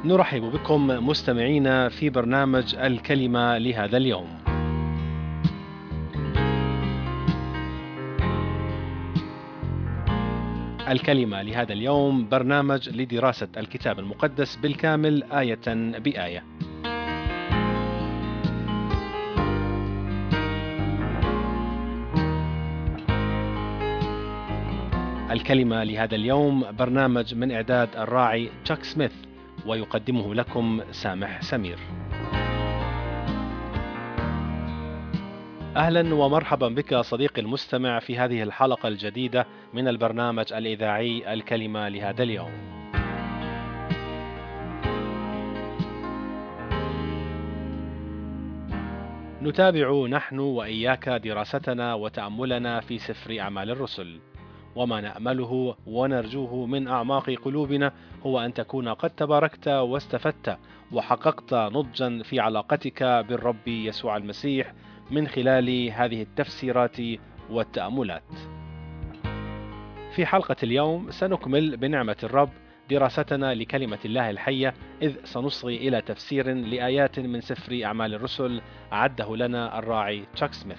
نرحب بكم مستمعينا في برنامج الكلمة لهذا اليوم. الكلمة لهذا اليوم برنامج لدراسة الكتاب المقدس بالكامل آية بآية. الكلمة لهذا اليوم برنامج من إعداد الراعي تشاك سميث، ويقدمه لكم سامح سمير. أهلا ومرحبا بك صديقي المستمع في هذه الحلقة الجديدة من البرنامج الإذاعي الكلمة لهذا اليوم. نتابع نحن وإياك دراستنا وتأملنا في سفر أعمال الرسل، وما نأمله ونرجوه من أعماق قلوبنا هو أن تكون قد تباركت واستفدت وحققت نضجا في علاقتك بالرب يسوع المسيح من خلال هذه التفسيرات والتأملات. في حلقة اليوم سنكمل بنعمة الرب دراستنا لكلمة الله الحية، إذ سنصغي إلى تفسير لآيات من سفر أعمال الرسل أعده لنا الراعي تشاك سميث.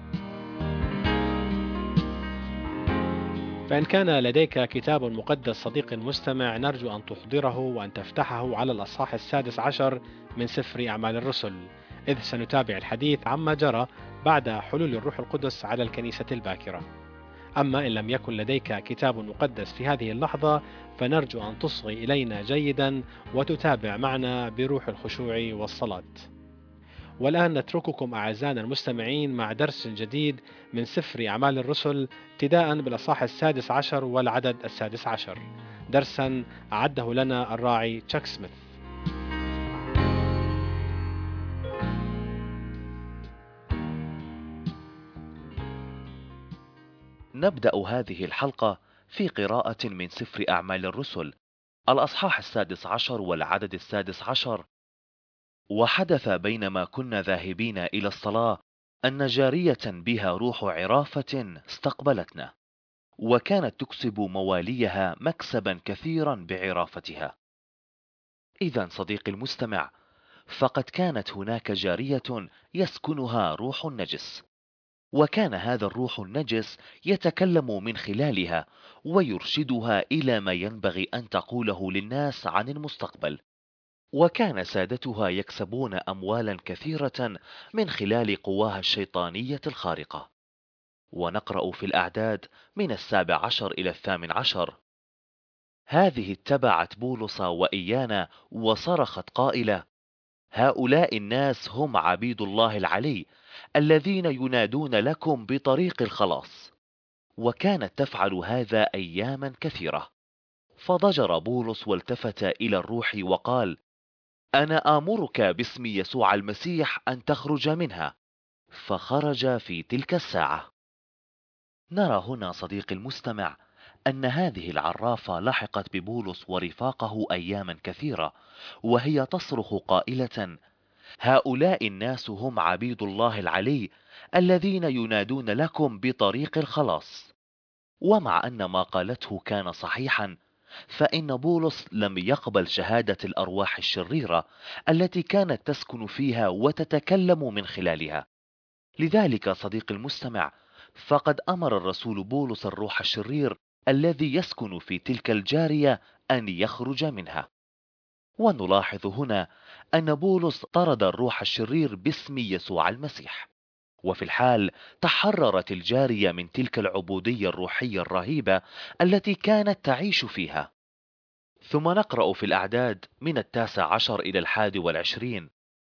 فإن كان لديك كتاب مقدس صديقي المستمع، نرجو أن تحضره وأن تفتحه على الأصحاح 16 من سفر أعمال الرسل، إذ سنتابع الحديث عما جرى بعد حلول الروح القدس على الكنيسة الباكرة. أما إن لم يكن لديك كتاب مقدس في هذه اللحظة، فنرجو أن تصغي إلينا جيدا وتتابع معنا بروح الخشوع والصلاة. والآن نترككم أعزائنا المستمعين مع درس جديد من سفر أعمال الرسل، ابتداء بالأصحاح 16 والعدد 16، درسا أعده لنا الراعي تشاك سميث. نبدأ هذه الحلقة في قراءة من سفر أعمال الرسل الأصحاح 16 والعدد 16. وحدث بينما كنا ذاهبين إلى الصلاة أن جارية بها روح عرافة استقبلتنا، وكانت تكسب مواليها مكسبا كثيرا بعرافتها. إذا صديقي المستمع، فقد كانت هناك جارية يسكنها روح نجس، وكان هذا الروح النجس يتكلم من خلالها ويرشدها إلى ما ينبغي أن تقوله للناس عن المستقبل. وكان سادتها يكسبون أموالا كثيرة من خلال قواها الشيطانية الخارقة. ونقرأ في الأعداد من 17 إلى 18: هذه اتبعت بولس وإيانا وصرخت قائلة: هؤلاء الناس هم عبيد الله العلي الذين ينادون لكم بطريق الخلاص. وكانت تفعل هذا أياما كثيرة. فضجر بولس والتفت إلى الروح وقال: أنا آمرك باسم يسوع المسيح أن تخرج منها. فخرج في تلك الساعة. نرى هنا صديقي المستمع أن هذه العرافة لحقت ببولس ورفاقه أياما كثيرة، وهي تصرخ قائلة: هؤلاء الناس هم عبيد الله العلي الذين ينادون لكم بطريق الخلاص. ومع أن ما قالته كان صحيحا، فإن بولس لم يقبل شهادة الأرواح الشريرة التي كانت تسكن فيها وتتكلم من خلالها. لذلك صديقي المستمع، فقد أمر الرسول بولس الروح الشرير الذي يسكن في تلك الجارية أن يخرج منها. ونلاحظ هنا أن بولس طرد الروح الشرير باسم يسوع المسيح، وفي الحال تحررت الجارية من تلك العبودية الروحية الرهيبة التي كانت تعيش فيها. ثم نقرأ في الأعداد من 19 إلى 21: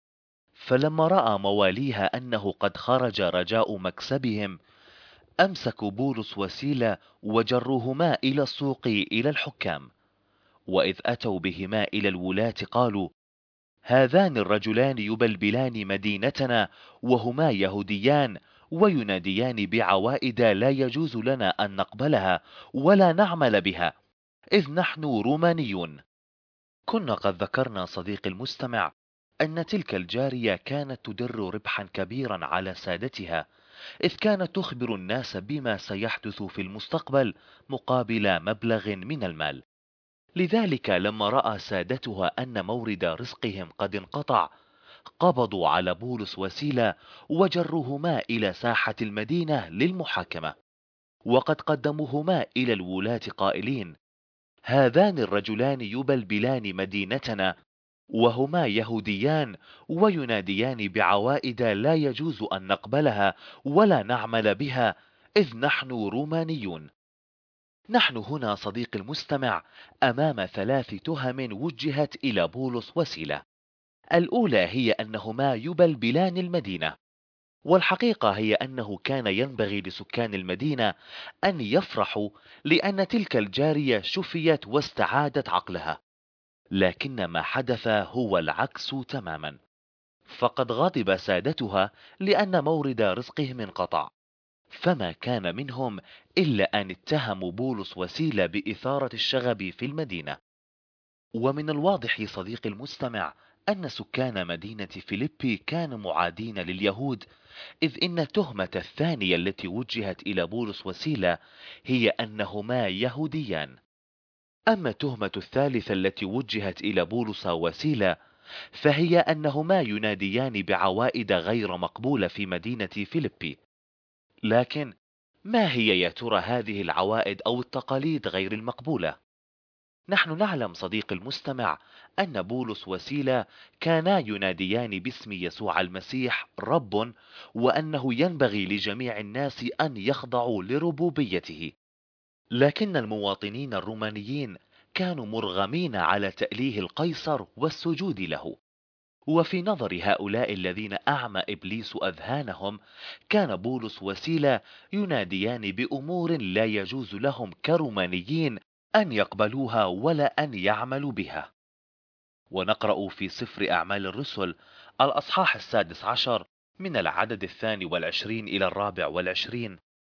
فلما رأى مواليها أنه قد خرج رجاء مكسبهم، أمسكوا بولس وسيلة وجروهما إلى السوق إلى الحكام. وإذ أتوا بهما إلى الولاة قالوا: هذان الرجلان يبلبلان مدينتنا، وهما يهوديان، ويناديان بعوائد لا يجوز لنا أن نقبلها ولا نعمل بها، إذ نحن رومانيون. كنا قد ذكرنا صديقي المستمع أن تلك الجارية كانت تدر ربحا كبيرا على سادتها، إذ كانت تخبر الناس بما سيحدث في المستقبل مقابل مبلغ من المال. لذلك لما رأى سادتها أن مورد رزقهم قد انقطع، قبضوا على بولس وسيلة وجروهما إلى ساحة المدينة للمحاكمة، وقد قدموهما إلى الولاة قائلين: هذان الرجلان يبلبلان مدينتنا، وهما يهوديان ويناديان بعوائد لا يجوز أن نقبلها ولا نعمل بها، إذ نحن رومانيون. نحن هنا صديق المستمع أمام 3 تهم وجهت إلى بولس وسيلة. الأولى هي أنهما يبلبلان المدينة، والحقيقة هي أنه كان ينبغي لسكان المدينة أن يفرحوا لأن تلك الجارية شفيت واستعادت عقلها، لكن ما حدث هو العكس تماما. فقد غضب سادتها لأن مورد رزقهم انقطع، فما كان منهم إلا أن اتهموا بولس وسيلة بإثارة الشغب في المدينة. ومن الواضح صديقي المستمع أن سكان مدينة فيليبي كانوا معادين لليهود، إذ إن التهمة الثانية التي وجهت إلى بولس وسيلة هي أنهما يهوديان. أما التهمة الثالثة التي وجهت إلى بولس وسيلة فهي أنهما يناديان بعوائد غير مقبولة في مدينة فيليبي. لكن ما هي يا ترى هذه العوائد أو التقاليد غير المقبولة؟ نحن نعلم صديق المستمع أن بولس وسيلة كانا يناديان باسم يسوع المسيح رب، وأنه ينبغي لجميع الناس أن يخضعوا لربوبيته. لكن المواطنين الرومانيين كانوا مرغمين على تأليه القيصر والسجود له. وفي نظر هؤلاء الذين أعمى إبليس أذهانهم، كان بولس وسيلة يناديان بأمور لا يجوز لهم كرومانيين أن يقبلوها ولا أن يعملوا بها. ونقرأ في سفر أعمال الرسل الأصحاح 16 من العدد 22 إلى 24: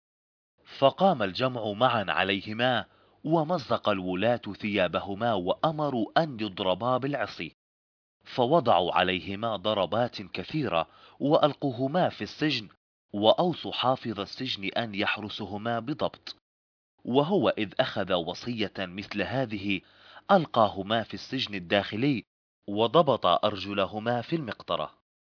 فقام الجمع معا عليهما، ومزق الولاة ثيابهما وأمروا أن يضربا بالعصي، فوضعوا عليهما ضربات كثيرة وألقوهما في السجن، وأوصوا حافظ السجن أن يحرسهما بضبط. وهو إذ أخذ وصية مثل هذه ألقاهما في السجن الداخلي، وضبط أرجلهما في المقطرة.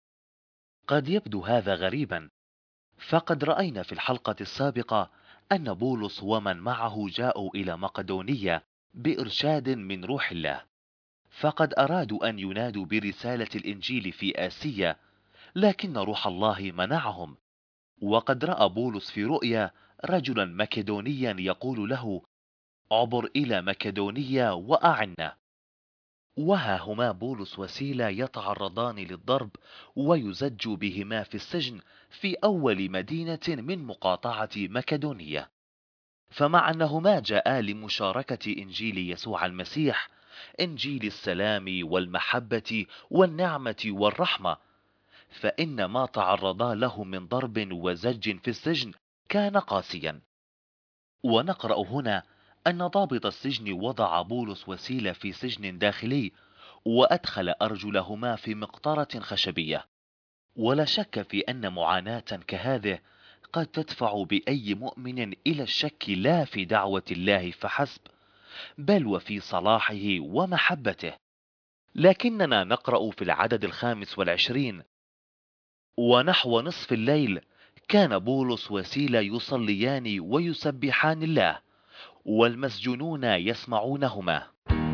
قد يبدو هذا غريبا، فقد رأينا في الحلقة السابقة أن بولس ومن معه جاءوا إلى مقدونية بإرشاد من روح الله، فقد أرادوا أن ينادوا برسالة الإنجيل في آسيا، لكن روح الله منعهم. وقد رأى بولس في رؤيا رجلا مكدونيا يقول له: عبر إلى مكدونية وأعنا. وها هما بولس وسيلة يتعرضان للضرب ويزج بهما في السجن في أول مدينة من مقاطعة مكدونية. فمع أنهما جاءا لمشاركة إنجيل يسوع المسيح، إنجيل السلام والمحبة والنعمة والرحمة، فإن ما تعرضا له من ضرب وزج في السجن كان قاسيا. ونقرأ هنا أن ضابط السجن وضع بولس وسيلة في سجن داخلي، وأدخل أرجلهما في مقطرة خشبية. ولا شك في أن معاناة كهذه قد تدفع بأي مؤمن إلى الشك لا في دعوة الله فحسب، بل وفي صلاحه ومحبته. لكننا نقرأ في العدد 25: ونحو نصف الليل كان بولس وسيلة يصليان ويسبحان الله، والمسجونون يسمعونهما.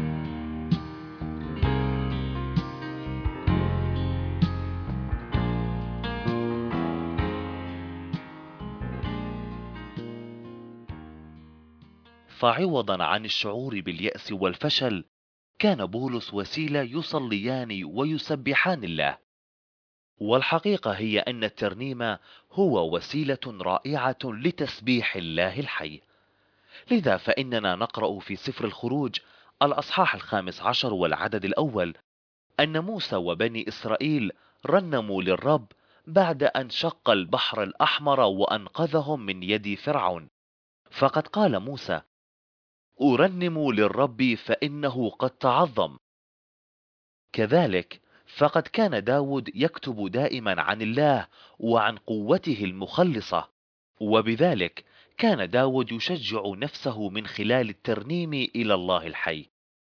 فعوضا عن الشعور باليأس والفشل، كان بولس وسيلة يصليان ويسبحان الله. والحقيقة هي أن الترنيم هو وسيلة رائعة لتسبيح الله الحي. لذا فإننا نقرأ في سفر الخروج الأصحاح 15 والعدد الأول أن موسى وبني إسرائيل رنموا للرب بعد أن شق البحر الأحمر وأنقذهم من يد فرعون. فقد قال موسى: أرنم للرب فإنه قد تعظم. كذلك فقد كان داود يكتب دائما عن الله وعن قوته المخلصة، وبذلك كان داود يشجع نفسه من خلال الترنيم إلى الله الحي.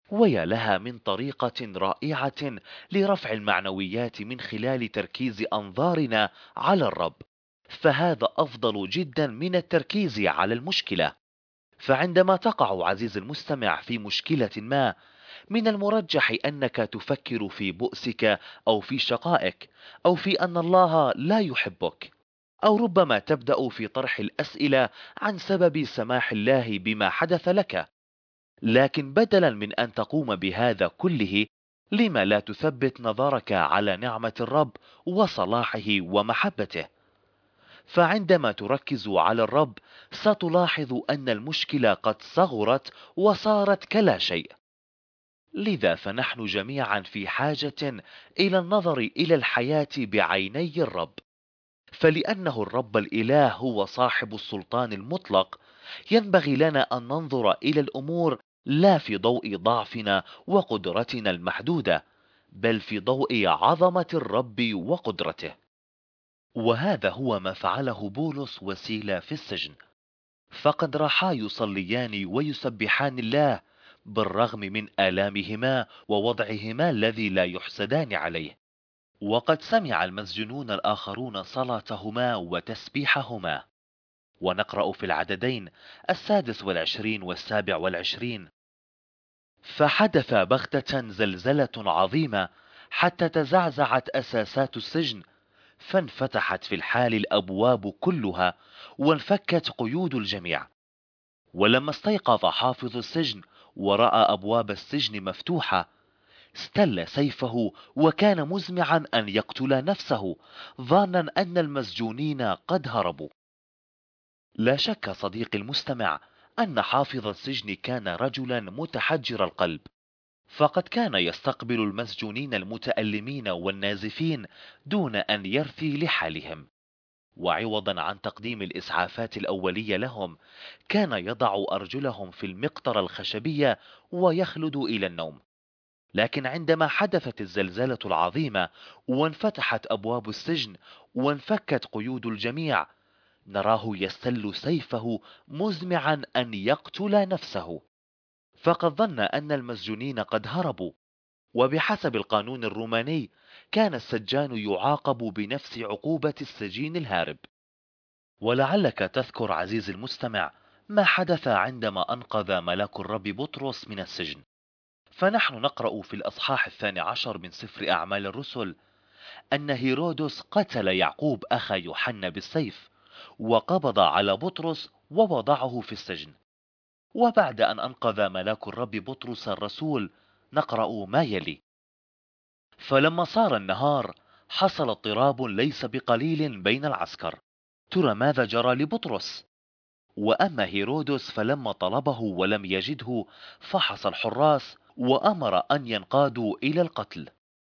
ويا لها من طريقة رائعة لرفع المعنويات من خلال تركيز أنظارنا على الرب، فهذا أفضل جدا من التركيز على المشكلة. فعندما تقع عزيز المستمع في مشكلة ما، من المرجح أنك تفكر في بؤسك أو في شقائك أو في أن الله لا يحبك، أو ربما تبدأ في طرح الأسئلة عن سبب سماح الله بما حدث لك. لكن بدلا من أن تقوم بهذا كله، لم لا تثبت نظرك على نعمة الرب وصلاحه ومحبته؟ فعندما تركز على الرب ستلاحظ أن المشكلة قد صغرت وصارت كلا شيء. لذا فنحن جميعا في حاجة إلى النظر إلى الحياة بعيني الرب، فلأنه الرب الإله هو صاحب السلطان المطلق، ينبغي لنا أن ننظر إلى الأمور لا في ضوء ضعفنا وقدرتنا المحدودة، بل في ضوء عظمة الرب وقدرته. وهذا هو ما فعله بولس وسيلة في السجن، فقد راحا يصليان ويسبحان الله بالرغم من آلامهما ووضعهما الذي لا يحسدان عليه. وقد سمع المسجونون الآخرون صلاتهما وتسبيحهما. ونقرأ في العددين 26 و27: فحدث بغتة زلزلة عظيمة حتى تزعزعت أساسات السجن، فانفتحت في الحال الأبواب كلها وانفكت قيود الجميع. ولما استيقظ حافظ السجن ورأى أبواب السجن مفتوحة، استل سيفه وكان مزمعا أن يقتل نفسه، ظانا أن المسجونين قد هربوا. لا شك صديقي المستمع أن حافظ السجن كان رجلا متحجر القلب، فقد كان يستقبل المسجونين المتألمين والنازفين دون أن يرثي لحالهم، وعوضا عن تقديم الإسعافات الأولية لهم كان يضع أرجلهم في المقطرة الخشبية ويخلد إلى النوم. لكن عندما حدثت الزلزلة العظيمة وانفتحت أبواب السجن وانفكت قيود الجميع، نراه يستل سيفه مزمعا أن يقتل نفسه، فقد ظن أن المسجونين قد هربوا. وبحسب القانون الروماني كان السجان يعاقب بنفس عقوبة السجين الهارب. ولعلك تذكر عزيزي المستمع ما حدث عندما أنقذ ملاك الرب بطرس من السجن. فنحن نقرأ في الأصحاح 12 من سفر أعمال الرسل أن هيرودس قتل يعقوب أخا يوحنا بالسيف، وقبض على بطرس ووضعه في السجن. وبعد أن أنقذ ملاك الرب بطرس الرسول، نقرأ ما يلي: فلما صار النهار حصل اضطراب ليس بقليل بين العسكر، ترى ماذا جرى لبطرس؟ وأما هيرودس فلما طلبه ولم يجده فحص الحراس وأمر أن ينقادوا إلى القتل.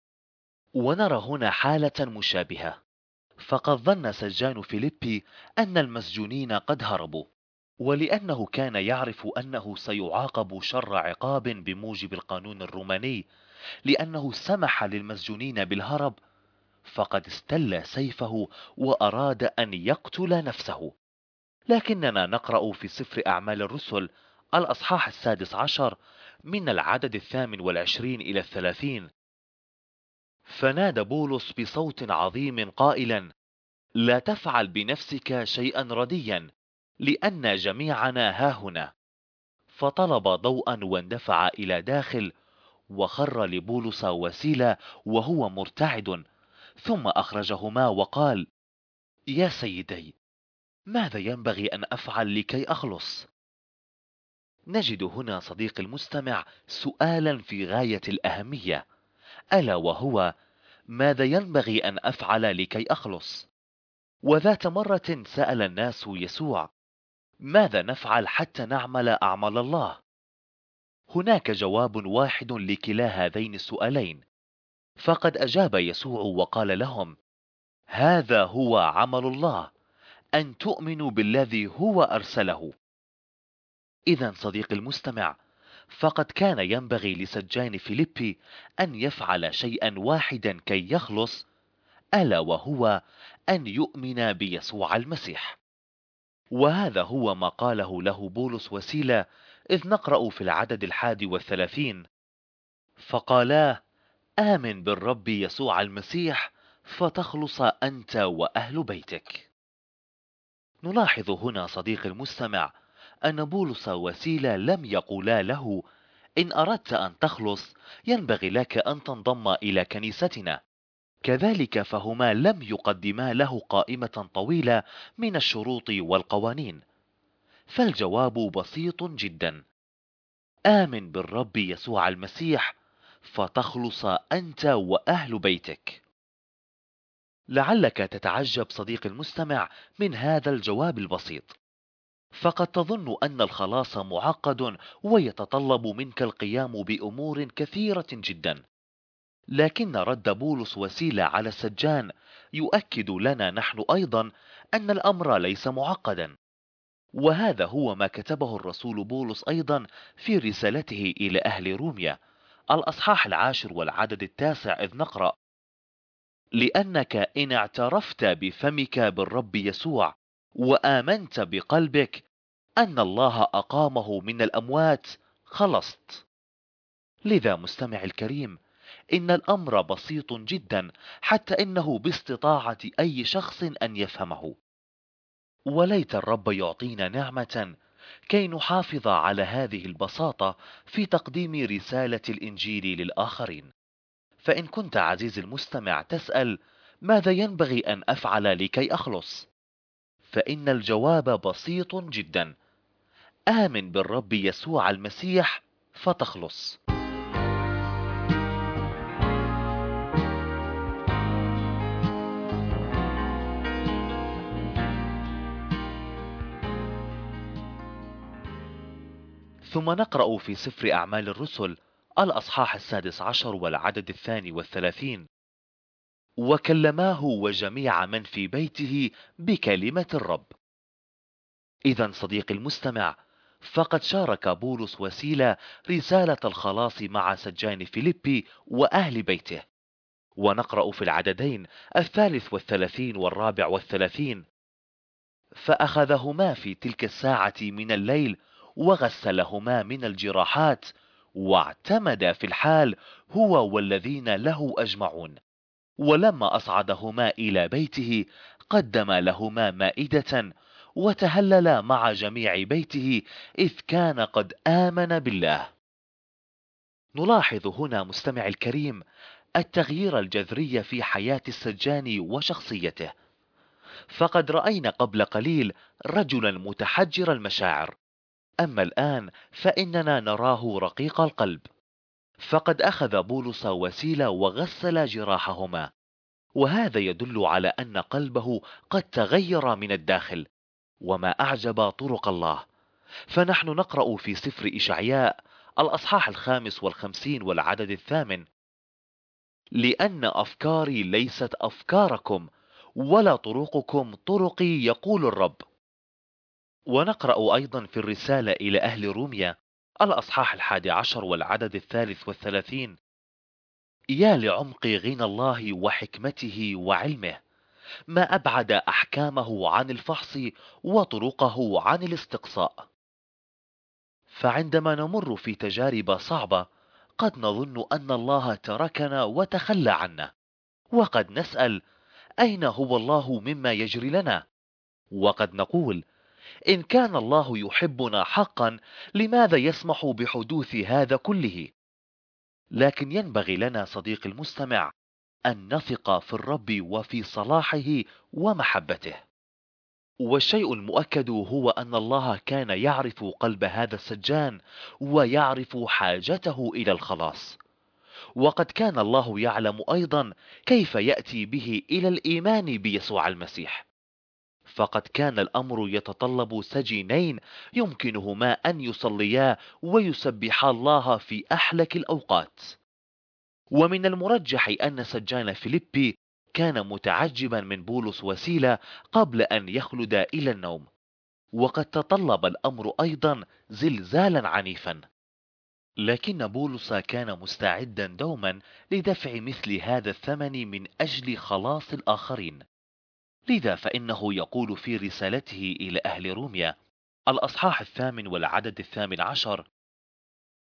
ونرى هنا حالة مشابهة، فقد ظن سجان فيليبي أن المسجونين قد هربوا، ولأنه كان يعرف أنه سيعاقب شر عقاب بموجب القانون الروماني لأنه سمح للمسجونين بالهرب، فقد استل سيفه وأراد أن يقتل نفسه. لكننا نقرأ في سفر أعمال الرسل الأصحاح 16 من العدد 28 إلى 30: فنادى بولس بصوت عظيم قائلا: لا تفعل بنفسك شيئا رديا، لأن جميعنا هاهنا. فطلب ضوءا واندفع إلى داخل، وخر لبولس وسيلة وهو مرتعد، ثم أخرجهما وقال: يا سيدي، ماذا ينبغي أن أفعل لكي أخلص؟ نجد هنا صديقي المستمع سؤالا في غاية الأهمية، ألا وهو: ماذا ينبغي أن أفعل لكي أخلص؟ وذات مرة سأل الناس يسوع: ماذا نفعل حتى نعمل أعمال الله؟ هناك جواب واحد لكلا هذين السؤالين، فقد أجاب يسوع وقال لهم: هذا هو عمل الله، أن تؤمنوا بالذي هو أرسله. إذا صديقي المستمع، فقد كان ينبغي لسجان فيليبي أن يفعل شيئا واحدا كي يخلص، ألا وهو أن يؤمن بيسوع المسيح. وهذا هو ما قاله له بولس وسيلة، إذ نقرأ في العدد 31: فقالا: آمن بالرب يسوع المسيح فتخلص أنت وأهل بيتك. نلاحظ هنا صديقي المستمع أن بولس وسيلة لم يقولا له: إن أردت أن تخلص ينبغي لك أن تنضم إلى كنيستنا. كذلك فهما لم يقدما له قائمة طويلة من الشروط والقوانين، فالجواب بسيط جدا: آمن بالرب يسوع المسيح فتخلص أنت وأهل بيتك. لعلك تتعجب صديقي المستمع من هذا الجواب البسيط، فقد تظن أن الخلاص معقد ويتطلب منك القيام بأمور كثيرة جدا، لكن رد بولس وسيلة على السجان يؤكد لنا نحن أيضا أن الأمر ليس معقدا. وهذا هو ما كتبه الرسول بولس أيضا في رسالته إلى أهل روميا الأصحاح 10 والعدد 9، إذ نقرأ: لأنك إن اعترفت بفمك بالرب يسوع وآمنت بقلبك أن الله أقامه من الأموات خلصت. لذا مستمع الكريم، إن الأمر بسيط جدا حتى إنه باستطاعة أي شخص أن يفهمه. وليت الرب يعطينا نعمة كي نحافظ على هذه البساطة في تقديم رسالة الإنجيل للآخرين. فإن كنت عزيزي المستمع تسأل: ماذا ينبغي أن أفعل لكي أخلص؟ فإن الجواب بسيط جدا: آمن بالرب يسوع المسيح فتخلص. ثم نقرأ في سفر أعمال الرسل الأصحاح 16 والعدد 32: وكلماه وجميع من في بيته بكلمة الرب. إذا صديقي المستمع، فقد شارك بولس وسيلة رسالة الخلاص مع سجان فيليبي وأهل بيته. ونقرأ في العددين 33 و34: فأخذهما في تلك الساعة من الليل وغسلهما من الجراحات، واعتمد في الحال هو والذين له أجمعون. ولما أصعدهما إلى بيته قدم لهما مائدة، وتهلل مع جميع بيته إذ كان قد آمن بالله. نلاحظ هنا مستمع الكريم التغيير الجذري في حياة السجان وشخصيته. فقد رأينا قبل قليل رجلا متحجر المشاعر، أما الآن فإننا نراه رقيق القلب. فقد أخذ بولس وسيلة وغسل جراحهما، وهذا يدل على أن قلبه قد تغير من الداخل. وما أعجب طرق الله، فنحن نقرأ في سفر إشعياء الأصحاح 55 والعدد 8: لأن أفكاري ليست أفكاركم ولا طرقكم طرقي يقول الرب. ونقرأ أيضا في الرسالة إلى أهل روميا الأصحاح 11 والعدد 33: يا لعمق غنى الله وحكمته وعلمه، ما أبعد أحكامه عن الفحص وطرقه عن الاستقصاء. فعندما نمر في تجارب صعبة قد نظن أن الله تركنا وتخلى عنا، وقد نسأل: أين هو الله مما يجري لنا؟ وقد نقول: إن كان الله يحبنا حقا لماذا يسمح بحدوث هذا كله؟ لكن ينبغي لنا صديقي المستمع أن نثق في الرب وفي صلاحه ومحبته. والشيء المؤكد هو أن الله كان يعرف قلب هذا السجان ويعرف حاجته إلى الخلاص، وقد كان الله يعلم أيضا كيف يأتي به إلى الإيمان بيسوع المسيح. فقد كان الأمر يتطلب سجينين يمكنهما أن يصليا ويسبحا الله في أحلك الأوقات. ومن المرجح أن سجان فيليبي كان متعجبا من بولس وسيلة قبل أن يخلد إلى النوم، وقد تطلب الأمر أيضا زلزالا عنيفا، لكن بولس كان مستعدا دوما لدفع مثل هذا الثمن من أجل خلاص الآخرين. لذا فإنه يقول في رسالته إلى أهل روميا الأصحاح 8 والعدد 18: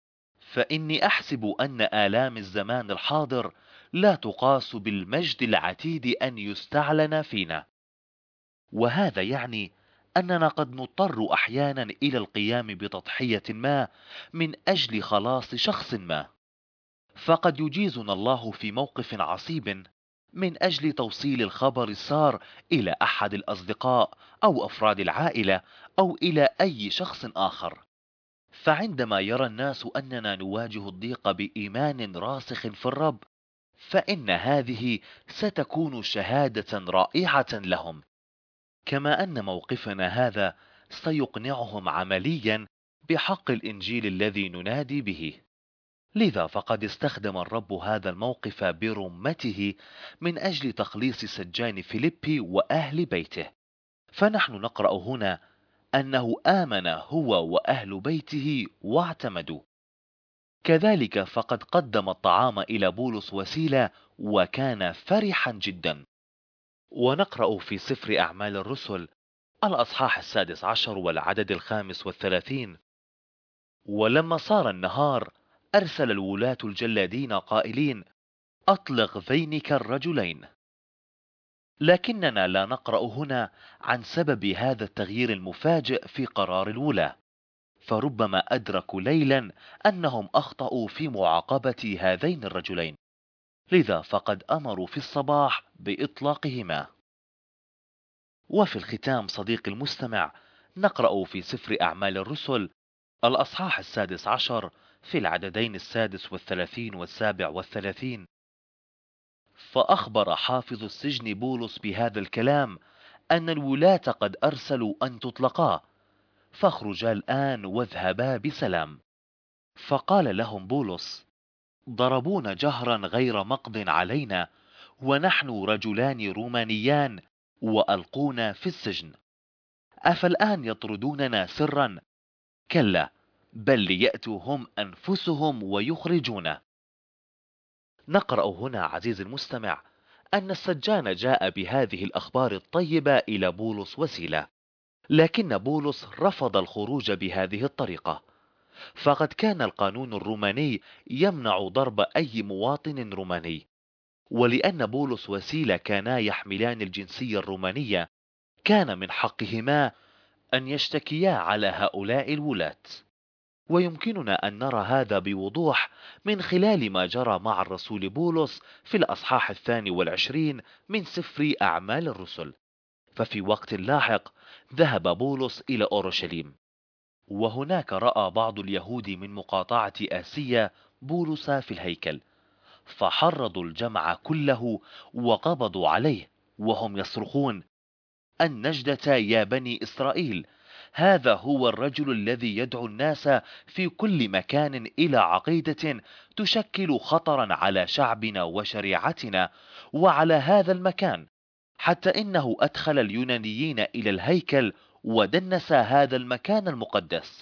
فإني أحسب أن آلام الزمان الحاضر لا تقاس بالمجد العتيد أن يستعلن فينا، وهذا يعني أننا قد نضطر أحيانا إلى القيام بتضحية ما من أجل خلاص شخص ما، فقد يجيزنا الله في موقف عصيب من أجل توصيل الخبر السار إلى أحد الأصدقاء أو أفراد العائلة أو إلى أي شخص آخر. فعندما يرى الناس أننا نواجه الضيق بإيمان راسخ في الرب، فإن هذه ستكون شهادة رائعة لهم، كما أن موقفنا هذا سيقنعهم عمليا بحق الإنجيل الذي ننادي به. لذا فقد استخدم الرب هذا الموقف برمته من أجل تخليص سجان فيليبي وأهل بيته. فنحن نقرأ هنا أنه آمن هو وأهل بيته واعتمدوا. كذلك فقد قدم الطعام إلى بولس وسيلة وكان فرحا جدا. ونقرأ في سفر أعمال الرسل الأصحاح 16 والعدد 35: ولما صار النهار أرسل الولاة الجلادين قائلين: أطلق ذينك الرجلين. لكننا لا نقرأ هنا عن سبب هذا التغيير المفاجئ في قرار الولاة، فربما أدركوا ليلا أنهم أخطأوا في معاقبة هذين الرجلين، لذا فقد أمروا في الصباح بإطلاقهما. وفي الختام صديقي المستمع، نقرأ في سفر أعمال الرسل الأصحاح 16 في العددين 36 و37: فأخبر حافظ السجن بولس بهذا الكلام أن الولاة قد أرسلوا أن تطلقا، فاخرجا الآن واذهبا بسلام. فقال لهم بولس: ضربونا جهرا غير مقض علينا، ونحن رجلان رومانيان، وألقونا في السجن. أفالآن يطردوننا سرا؟ كلا، بل ليأتوا هم أنفسهم ويخرجونا. نقرأ هنا عزيزي المستمع أن السجان جاء بهذه الأخبار الطيبة إلى بولس وسيلة، لكن بولس رفض الخروج بهذه الطريقة، فقد كان القانون الروماني يمنع ضرب أي مواطن روماني، ولأن بولس وسيلة كانا يحملان الجنسية الرومانية، كان من حقهما أن يشتكيا على هؤلاء الولاة. ويمكننا أن نرى هذا بوضوح من خلال ما جرى مع الرسول بولس في الأصحاح 22 من سفر أعمال الرسل. ففي وقت لاحق ذهب بولس إلى أورشليم، وهناك رأى بعض اليهود من مقاطعة آسيا بولس في الهيكل، فحرضوا الجمع كله وقبضوا عليه وهم يصرخون: النجدة يا بني إسرائيل، هذا هو الرجل الذي يدعو الناس في كل مكان إلى عقيدة تشكل خطرا على شعبنا وشريعتنا وعلى هذا المكان، حتى إنه أدخل اليونانيين إلى الهيكل ودنس هذا المكان المقدس.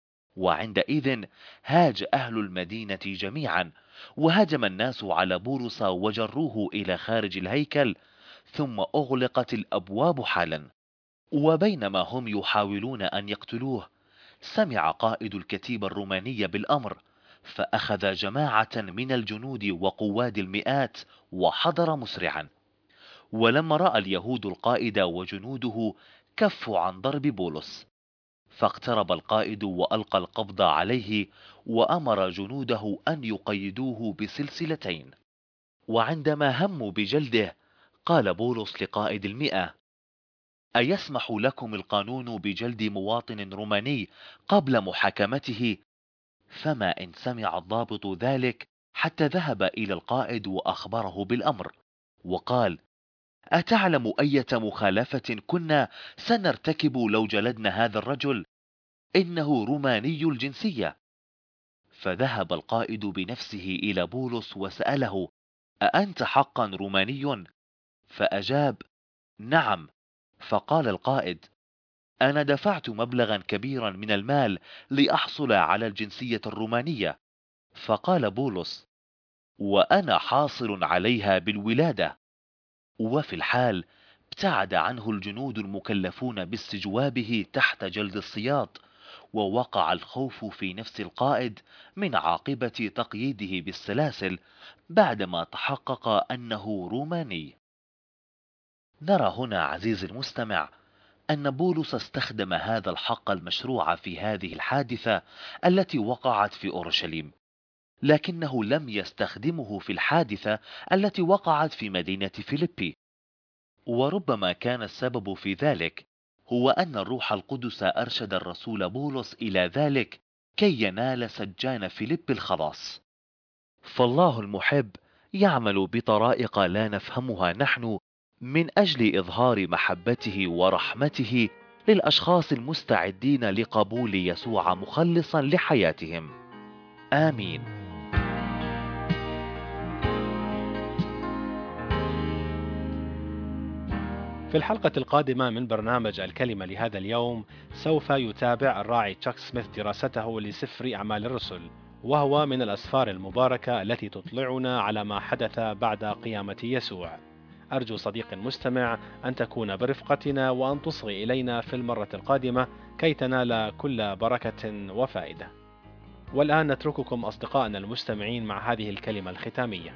وعندئذ هاج أهل المدينة جميعا، وهجم الناس على بولس وجروه إلى خارج الهيكل، ثم أغلقت الأبواب حالا. وبينما هم يحاولون أن يقتلوه، سمع قائد الكتيبة الرومانية بالأمر، فأخذ جماعة من الجنود وقواد المئات وحضر مسرعا. ولما رأى اليهود القائد وجنوده كفوا عن ضرب بولس، فاقترب القائد وألقى القبض عليه وأمر جنوده أن يقيدوه بسلسلتين. وعندما هموا بجلده، قال بولس لقائد المئة: أيسمح لكم القانون بجلد مواطن روماني قبل محاكمته؟ فما إن سمع الضابط ذلك حتى ذهب إلى القائد وأخبره بالأمر، وقال: أتعلم أية مخالفة كنا سنرتكب لو جلدنا هذا الرجل؟ إنه روماني الجنسية. فذهب القائد بنفسه إلى بولس وسأله: أأنت حقا روماني؟ فأجاب: نعم. فقال القائد: أنا دفعت مبلغا كبيرا من المال لأحصل على الجنسية الرومانية. فقال بولس: وأنا حاصل عليها بالولادة. وفي الحال ابتعد عنه الجنود المكلفون باستجوابه تحت جلد الصياط، ووقع الخوف في نفس القائد من عاقبة تقييده بالسلاسل بعدما تحقق أنه روماني. نرى هنا عزيزي المستمع أن بولس استخدم هذا الحق المشروع في هذه الحادثة التي وقعت في أورشليم، لكنه لم يستخدمه في الحادثة التي وقعت في مدينة فيليبي. وربما كان السبب في ذلك هو أن الروح القدس أرشد الرسول بولس إلى ذلك كي ينال سجان فيليب الخلاص. فالله المحب يعمل بطرائق لا نفهمها نحن من أجل إظهار محبته ورحمته للأشخاص المستعدين لقبول يسوع مخلصا لحياتهم. آمين. في الحلقة القادمة من برنامج الكلمة لهذا اليوم سوف يتابع الراعي تشاك سميث دراسته لسفر أعمال الرسل، وهو من الأسفار المباركة التي تطلعنا على ما حدث بعد قيامة يسوع. أرجو صديقي المستمع أن تكون برفقتنا وأن تصغي إلينا في المرة القادمة كي تنال كل بركة وفائدة. والآن نترككم أصدقائنا المستمعين مع هذه الكلمة الختامية.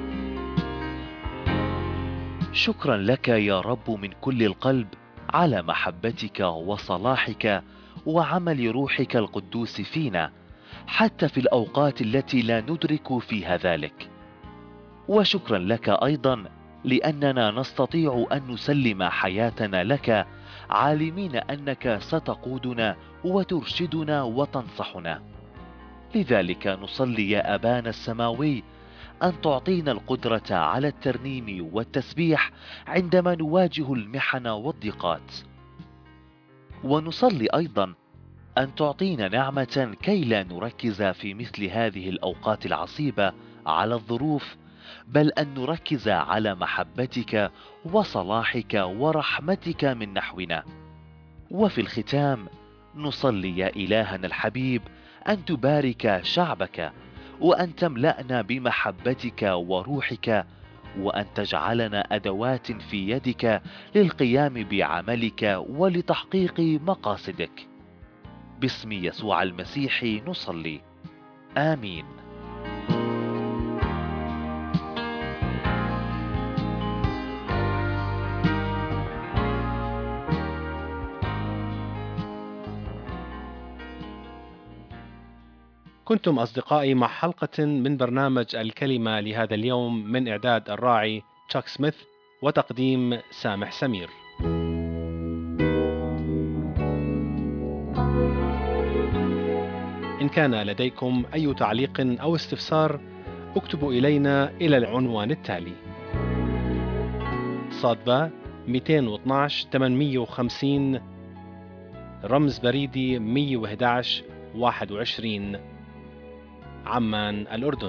شكرا لك يا رب من كل القلب على محبتك وصلاحك وعمل روحك القدوس فينا حتى في الأوقات التي لا ندرك فيها ذلك. وشكرا لك أيضا لأننا نستطيع أن نسلم حياتنا لك عالمين أنك ستقودنا وترشدنا وتنصحنا. لذلك نصلي يا أبانا السماوي أن تعطينا القدرة على الترنيم والتسبيح عندما نواجه المحن والضيقات. ونصلي أيضا أن تعطينا نعمة كي لا نركز في مثل هذه الأوقات العصيبة على الظروف، بل أن نركز على محبتك وصلاحك ورحمتك من نحونا. وفي الختام نصلي يا إلهنا الحبيب أن تبارك شعبك، وأن تملأنا بمحبتك وروحك، وأن تجعلنا أدوات في يدك للقيام بعملك ولتحقيق مقاصدك. باسم يسوع المسيح نصلي، آمين. كنتم أصدقائي مع حلقة من برنامج الكلمة لهذا اليوم من إعداد الراعي تشاك سميث وتقديم سامح سمير. إن كان لديكم أي تعليق أو استفسار اكتبوا إلينا إلى العنوان التالي: صادبة 212 850 رمز بريدي 111 21 عمان الأردن.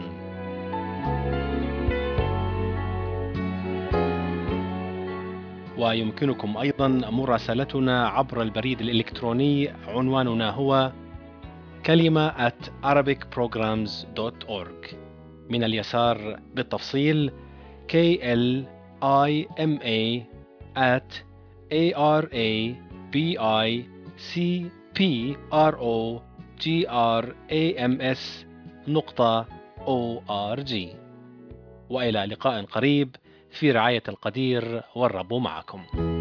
ويمكنكم أيضا مراسلتنا عبر البريد الإلكتروني، عنواننا هو كلمة @arabicprograms.org. من اليسار بالتفصيل klima@arabicprograms.org. وإلى لقاء قريب في رعاية القدير، والرب معكم.